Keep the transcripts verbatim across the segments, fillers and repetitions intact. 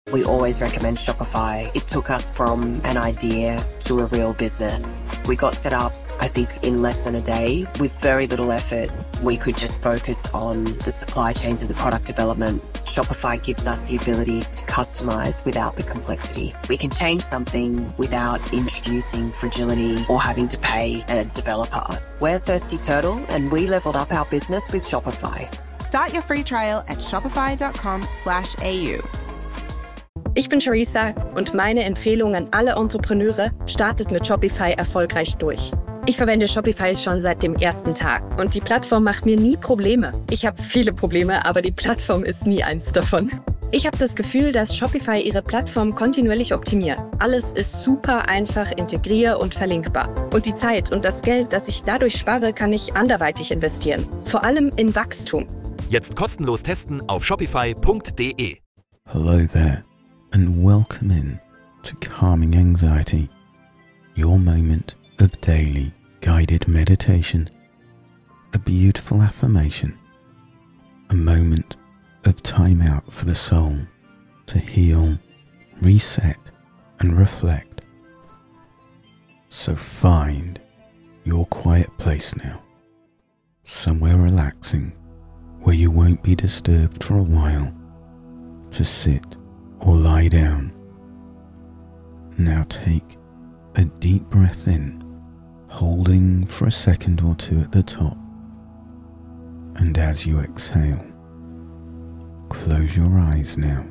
We always recommend Shopify. It took us from an idea to a real business. We got set up, I think, in less than a day. With very little effort, we could just focus on the supply chains and the product development. Shopify gives us the ability to customize without the complexity. We can change something without introducing fragility or having to pay a developer. We're Thirsty Turtle, and we leveled up our business with Shopify. Start your free trial at shopify.com slash AU. Ich bin Charissa und meine Empfehlung an alle Entrepreneure: startet mit Shopify erfolgreich durch. Ich verwende Shopify schon seit dem ersten Tag und die Plattform macht mir nie Probleme. Ich habe viele Probleme, aber die Plattform ist nie eins davon. Ich habe das Gefühl, dass Shopify ihre Plattform kontinuierlich optimiert. Alles ist super einfach integrier- und verlinkbar. Und die Zeit und das Geld, das ich dadurch spare, kann ich anderweitig investieren. Vor allem in Wachstum. Jetzt kostenlos testen auf shopify punkt de. Hello there, and welcome in to Calming Anxiety, your moment of daily guided meditation, a beautiful affirmation, a moment of time out for the soul to heal, reset, and reflect. So find your quiet place now, somewhere relaxing where you won't be disturbed for a while, to sit or lie down. Now take a deep breath in, holding for a second or two at the top, and as you exhale, close your eyes now,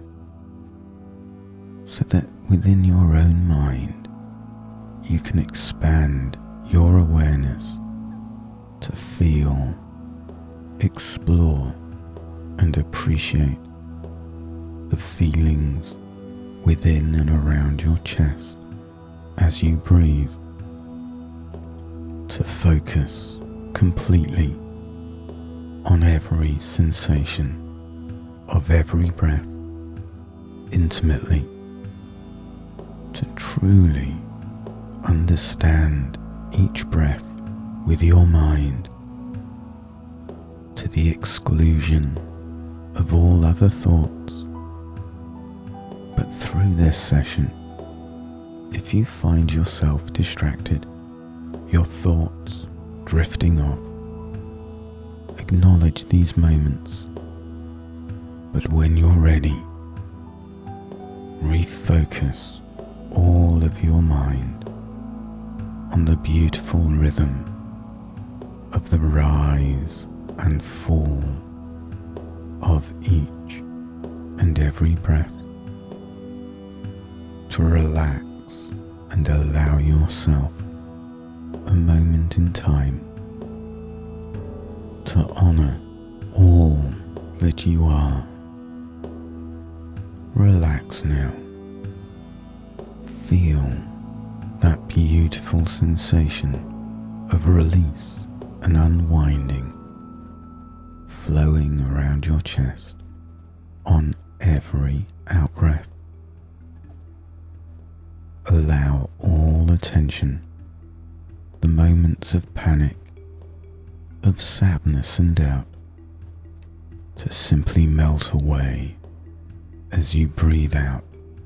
so that within your own mind you can expand your awareness to feel, explore, and appreciate the feelings within and around your chest as you breathe, to focus completely on every sensation of every breath, intimately, to truly understand each breath with your mind, to the exclusion of all other thoughts. But through this session, if you find yourself distracted, your thoughts drifting off, acknowledge these moments. But when you're ready, refocus all of your mind on the beautiful rhythm of the rise and fall of each and every breath, to relax and allow yourself a moment in time to honor all that you are. Relax now. Feel that beautiful sensation of release and unwinding flowing around your chest on every out-breath. Allow all attention, the moments of panic, of sadness and doubt, to simply melt away as you breathe out,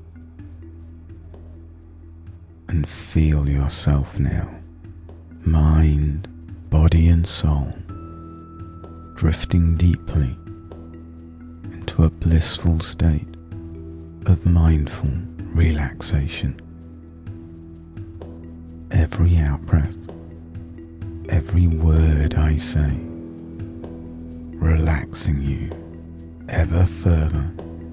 and feel yourself now, mind, body and soul, drifting deeply into a blissful state of mindful relaxation. Every out-breath, every word I say, relaxing you ever further.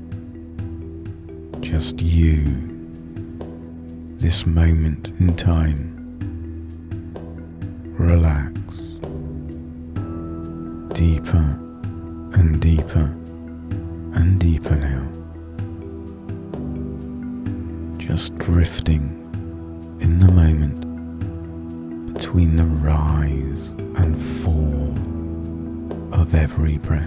Just you, this moment in time. Relax, deeper and deeper and deeper now. Just drifting in the moment between the rise and fall of every breath.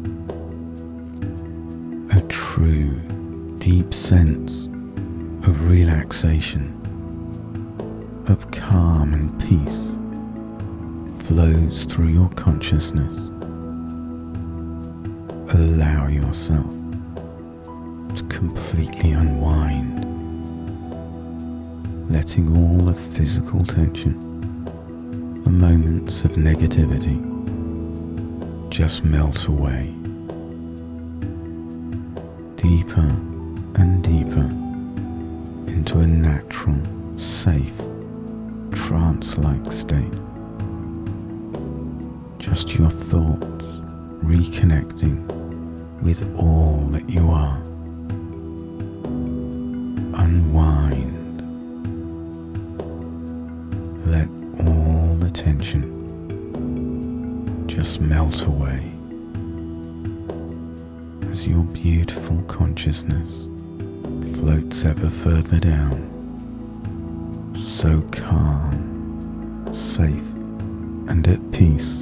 A true, deep sense of relaxation, of calm and peace flows through your consciousness. Allow yourself to completely unwind, letting all the physical tension, the moments of negativity, just melt away, deeper and deeper into a natural, safe, trance-like state. Just your thoughts reconnecting with all that you are. Unwind. Let all the tension just melt away as your beautiful consciousness floats ever further down, so calm, safe, and at peace.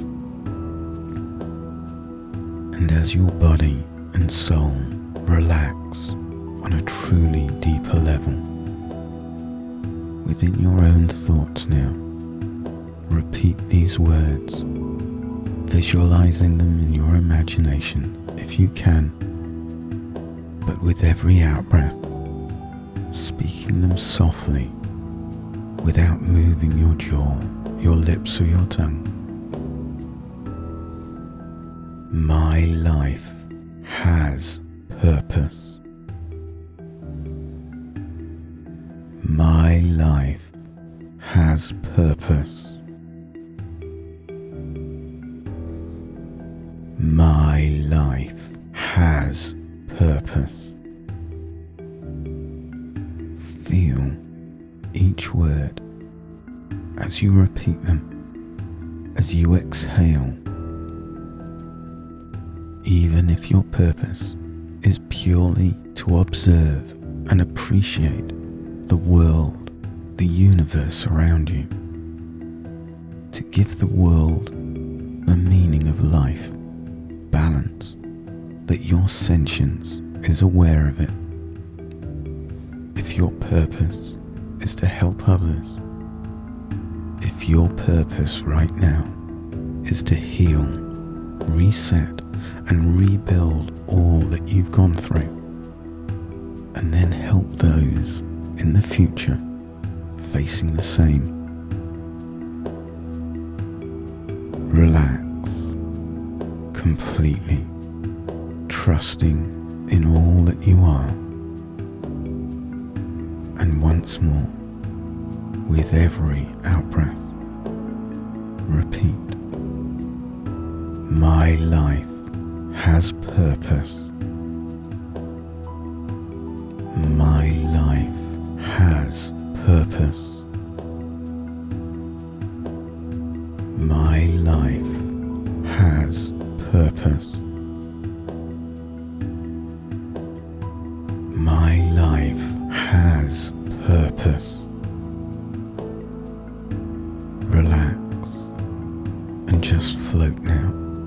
And as your body and soul relax on a truly deeper level, within your own thoughts now, repeat these words, visualizing them in your imagination if you can, but with every out-breath, speaking them softly without moving your jaw, your lips or your tongue. My life has purpose. My life has purpose. My life has purpose. Feel each word as you repeat them, as you exhale. Even if your purpose is purely to observe and appreciate the world, the universe around you, to give the world the meaning of life, balance, that your sentience is aware of it. If your purpose is to help others, if your purpose right now is to heal, reset, and rebuild all that you've gone through, and then help those in the future facing the same. Relax completely, trusting in all that you are. And once more, with every out-breath, repeat, my life has purpose. My life has purpose. My life has purpose. My life has purpose. Relax and just float now,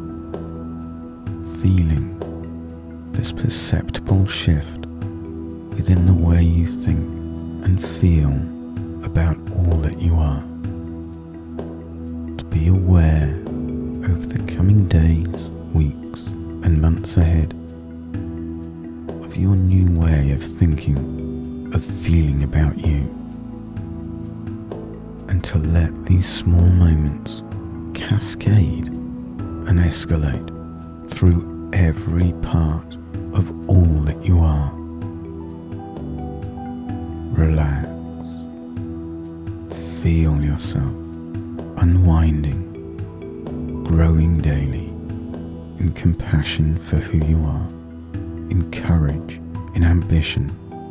feeling this perceptible shift within the way you think and feel about all that you are. To be aware over the coming days, weeks, and months ahead of your new way of thinking, of feeling about you, and to let these small moments cascade and escalate through every part of all that you are. Relax. Feel yourself unwinding, growing daily in compassion for who you are, in courage, in ambition.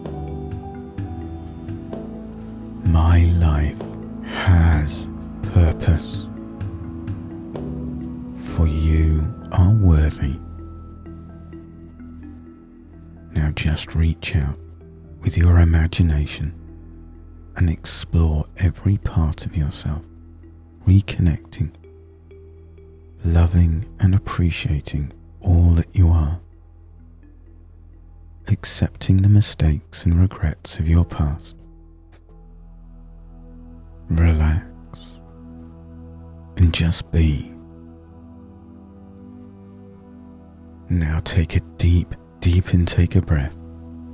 My life has purpose, for you are worthy. Now just reach out with your imagination and explore every part of yourself, reconnecting, loving and appreciating all that you are, accepting the mistakes and regrets of your past. Relax and just be. Now take a deep, deep intake of breath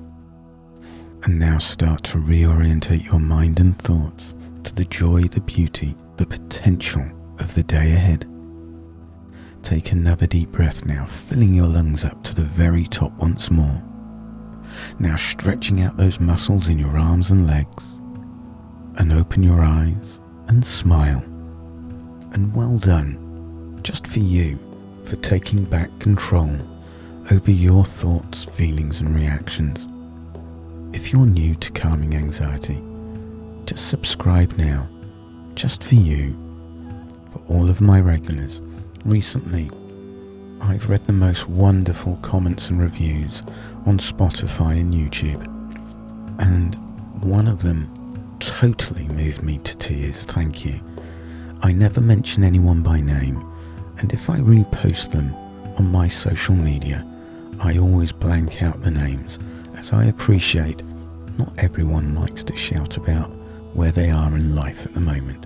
And now start to reorientate your mind and thoughts to the joy, the beauty, the potential of the day ahead. Take another deep breath now, filling your lungs up to the very top once more. Now stretching out those muscles in your arms and legs. And open your eyes and smile. And well done, just for you, for taking back control over your thoughts, feelings and reactions. If you're new to Calming Anxiety, just subscribe now, just for you. For all of my regulars, recently I've read the most wonderful comments and reviews on Spotify and YouTube, and one of them totally moved me to tears. Thank you. I never mention anyone by name, and if I repost them on my social media, I always blank out the names, as I appreciate not everyone likes to shout about where they are in life at the moment.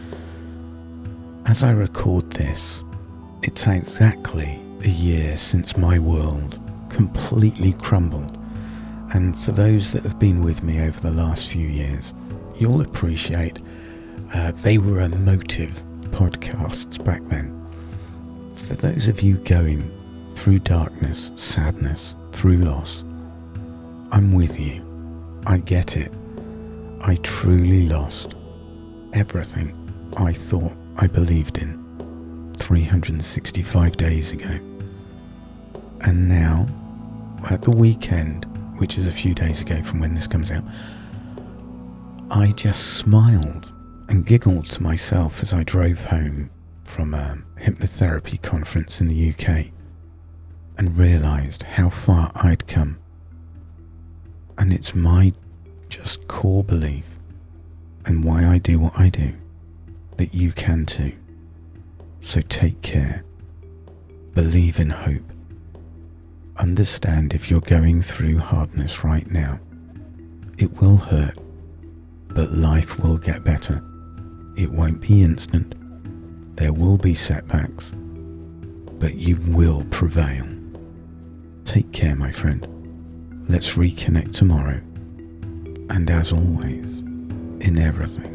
As I record this, it's exactly a year since my world completely crumbled, and for those that have been with me over the last few years, you'll appreciate uh, they were emotive podcasts back then. For those of you going through darkness, sadness, through loss, I'm with you. I get it. I truly lost everything I thought I believed in three hundred sixty-five days ago. And now, at the weekend, which is a few days ago from when this comes out, I just smiled and giggled to myself as I drove home from a hypnotherapy conference in the U K and realised how far I'd come. And it's my just core belief, and why I do what I do, that you can too. So take care. Believe in hope. Understand if you're going through hardness right now, it will hurt, but life will get better. It won't be instant. There will be setbacks, but you will prevail. Take care, my friend. Let's reconnect tomorrow. And as always, in everything,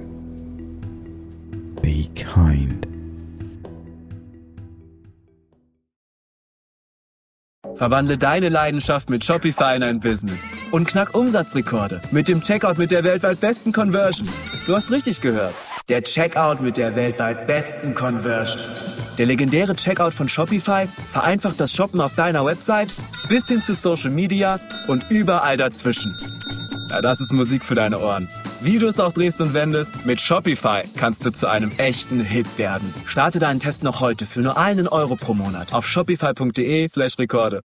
be kind. Verwandle deine Leidenschaft mit Shopify in ein Business und knack Umsatzrekorde mit dem Checkout mit der weltweit besten Conversion. Du hast richtig gehört. Der Checkout mit der weltweit besten Conversion. Der legendäre Checkout von Shopify vereinfacht das Shoppen auf deiner Website bis hin zu Social Media und überall dazwischen. Ja, das ist Musik für deine Ohren. Wie du es auch drehst und wendest, mit Shopify kannst du zu einem echten Hit werden. Starte deinen Test noch heute für nur einen Euro pro Monat auf shopify punkt de slash Rekorde.